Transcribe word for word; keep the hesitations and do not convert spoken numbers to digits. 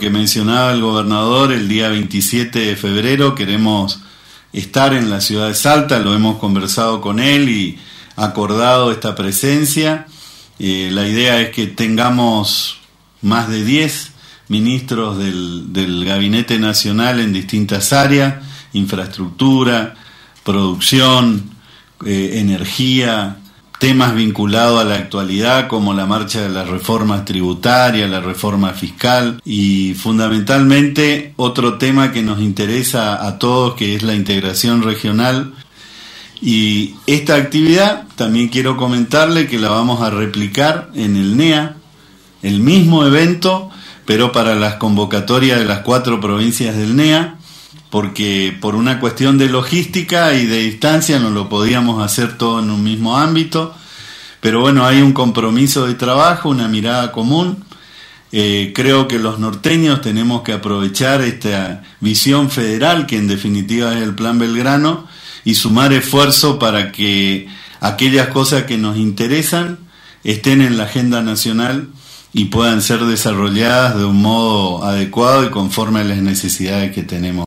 que mencionaba el gobernador, el día veintisiete de febrero queremos estar en la ciudad de Salta, lo hemos conversado con él y acordado esta presencia. Eh, la idea es que tengamos más de diez ministros del, del Gabinete Nacional en distintas áreas: infraestructura, producción, eh, energía, temas vinculados a la actualidad como la marcha de las reformas tributarias, la reforma fiscal y fundamentalmente otro tema que nos interesa a todos, que es la integración regional. Y esta actividad también quiero comentarle que la vamos a replicar en el N E A, el mismo evento, pero para las convocatorias de las cuatro provincias del N E A, porque por una cuestión de logística y de distancia no lo podíamos hacer todo en un mismo ámbito, pero bueno, hay un compromiso de trabajo, una mirada común. Eh, creo que los norteños tenemos que aprovechar esta visión federal, que en definitiva es el Plan Belgrano, y sumar esfuerzo para que aquellas cosas que nos interesan estén en la agenda nacional y puedan ser desarrolladas de un modo adecuado y conforme a las necesidades que tenemos.